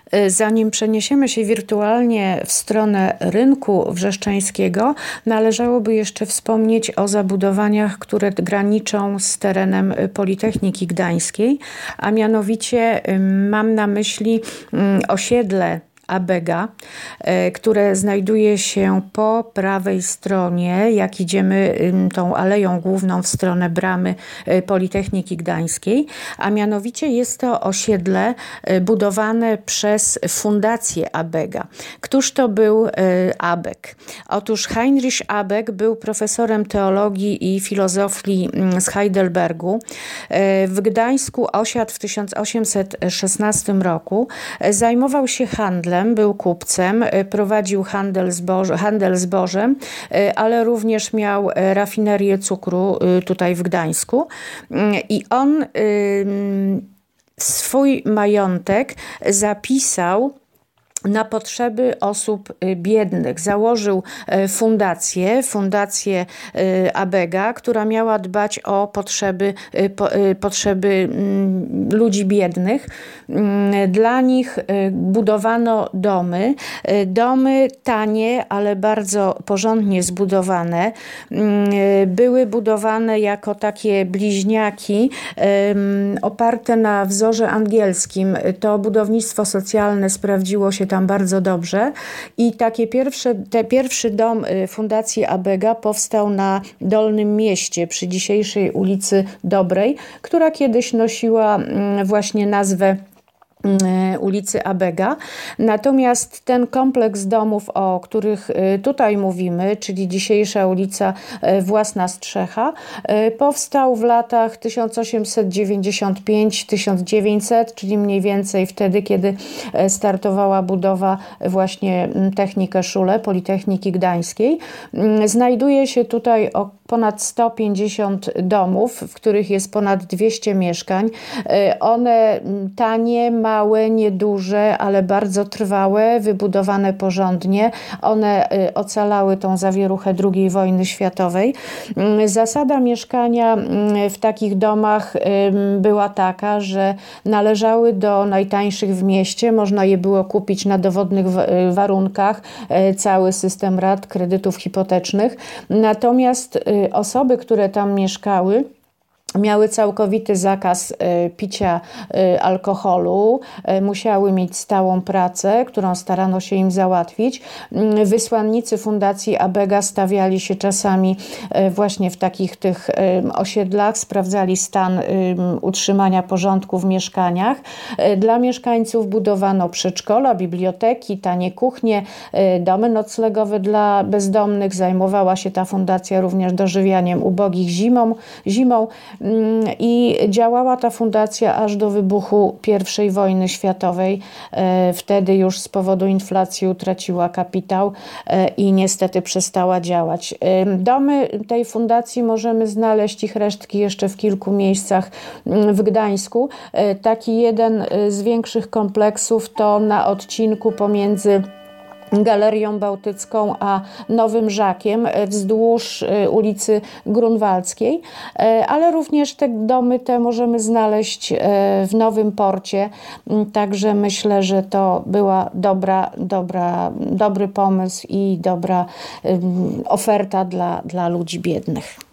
Zanim przeniesiemy się wirtualnie w stronę rynku wrzeszczańskiego, należałoby jeszcze wspomnieć o zabudowaniach, które graniczą z terenem Politechniki Gdańskiej, a mianowicie mam na myśli osiedle Abega, które znajduje się po prawej stronie, jak idziemy tą aleją główną w stronę bramy Politechniki Gdańskiej, a mianowicie jest to osiedle budowane przez Fundację Abega. Któż to był Abeg? Otóż Heinrich Abeg był profesorem teologii i filozofii z Heidelbergu. W Gdańsku osiadł w 1816 roku. Zajmował się handlem, był kupcem, prowadził handel zbożem, ale również miał rafinerię cukru tutaj w Gdańsku. I on swój majątek zapisał na potrzeby osób biednych. Założył fundację Abega, która miała dbać o potrzeby ludzi biednych. Dla nich budowano domy tanie, ale bardzo porządnie zbudowane. Były budowane jako takie bliźniaki oparte na wzorze angielskim. To budownictwo socjalne sprawdziło się tam bardzo dobrze i pierwszy dom Fundacji Abega powstał na Dolnym Mieście przy dzisiejszej ulicy Dobrej, która kiedyś nosiła właśnie nazwę ulicy Abega. Natomiast ten kompleks domów, o których tutaj mówimy, czyli dzisiejsza ulica Własna Strzecha, powstał w latach 1895-1900, czyli mniej więcej wtedy, kiedy startowała budowa właśnie Technikerschule Politechniki Gdańskiej. Znajduje się tutaj ponad 150 domów, w których jest ponad 200 mieszkań. One tanie, małe, nieduże, ale bardzo trwałe, wybudowane porządnie. One ocalały tą zawieruchę II wojny światowej. Zasada mieszkania w takich domach była taka, że należały do najtańszych w mieście. Można je było kupić na dowodnych warunkach. Cały system rat, kredytów hipotecznych. Natomiast osoby, które tam mieszkały, miały całkowity zakaz picia alkoholu, musiały mieć stałą pracę, którą starano się im załatwić. Wysłannicy Fundacji Abega stawiali się czasami właśnie w takich tych osiedlach, sprawdzali stan utrzymania porządku w mieszkaniach. Dla mieszkańców budowano przedszkola, biblioteki, tanie kuchnie, domy noclegowe dla bezdomnych. Zajmowała się ta fundacja również dożywianiem ubogich zimą. I działała ta fundacja aż do wybuchu I wojny światowej. Wtedy już z powodu inflacji utraciła kapitał i niestety przestała działać. Domy tej fundacji możemy znaleźć, ich resztki jeszcze w kilku miejscach w Gdańsku. Taki jeden z większych kompleksów to na odcinku pomiędzy Galerią Bałtycką a Nowym Żakiem wzdłuż ulicy Grunwaldzkiej, ale również te domy możemy znaleźć w Nowym Porcie, także myślę, że to była dobry pomysł i dobra oferta dla ludzi biednych.